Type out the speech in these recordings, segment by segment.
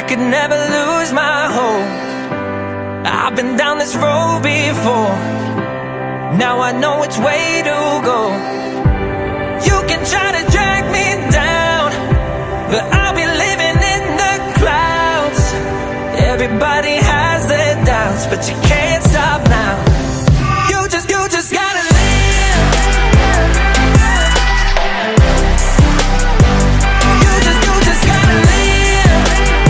could never lose my hope. I've been down this road before. Now I know which way to go. You can try to drag me down, but I'll be living in the clouds. Everybody has their doubts, but you can't stop now. You just gotta live. You just gotta live.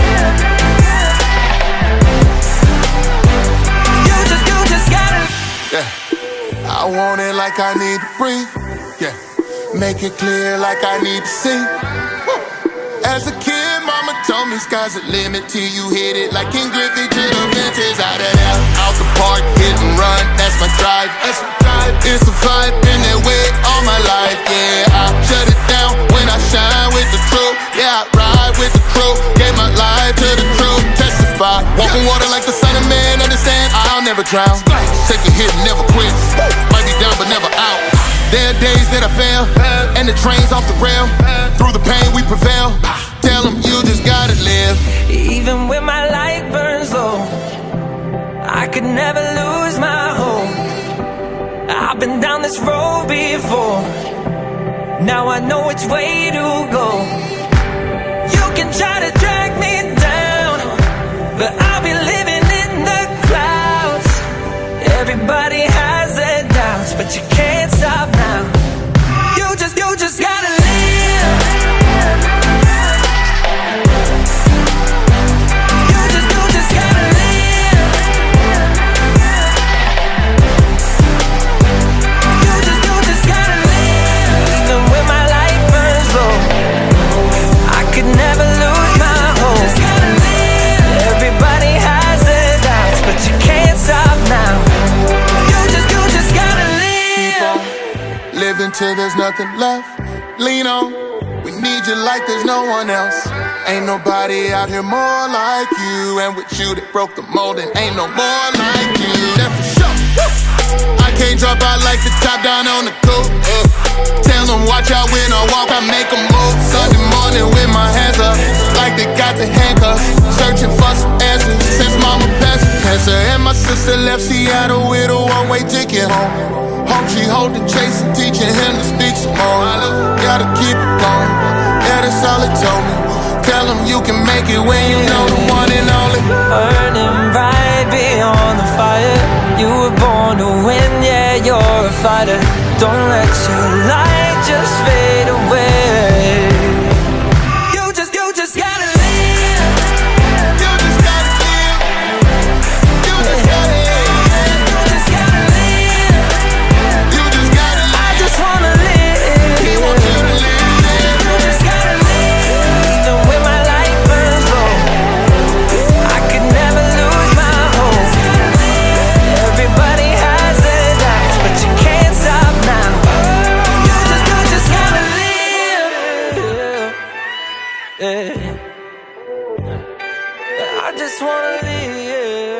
You just gotta. Yeah, I want it like I need to breathe. Yeah, make it clear like I need to see. As a kid, mama told me sky's the limit till you hit it. Like King Griffey to the fences, out of there, out the park, hit and run. That's my drive. That's my drive. It's a vibe, been that way all my life. Yeah, I shut it down when I shine with the truth. Yeah, I ride with the crew, gave my life to the truth. Testify, walking water like the son of man. Understand, I'll never drown. Take a hit and never quit. Might be down but never out. There are days that I fail, and the train's off the rail. Through the pain we prevail. Tell them you just gotta live. Even when my light burns low, I could never lose my hope. I've been down this road before. Now I know which way to go. You can try to drag me down, but I'll be living in the clouds. Everybody has their doubts, but you can't stop now. You just gotta live. You just gotta live. You just gotta live. Even when my light burns low, I could never lose my hope. Just gotta live. Everybody has their doubts, but you can't stop now. You just gotta live. Living till there's nothing left. Lean on. We need you like there's no one else. Ain't nobody out here more like you. And with you that broke the mold, and ain't no more like you. That's for sure. I can't drop out like the top down on the coupe. Tell them watch out when I walk, I make a move. Sunday morning with my hands up, like they got the handcuffs. Searching for some answers since mama passed cancer. And my sister left Seattle with a one-way ticket home. Hope she holding Chase and teaching him to speak some more. Gotta keep it going, yeah, that's all it told me. Tell him you can make it when you know the one and only. Burning bright beyond the fire. You were born to win, yeah, you're a fighter. Don't let your light just fade away. You just gotta live. You just gotta live. You just gotta live. You just gotta live. You just gotta live. I just wanna live. He wants you to live. You just gotta live. Even when my light burns low, I could never lose my hope. Everybody has their doubts, but you can't stop now. You just gotta live. Yeah. I just wanna live.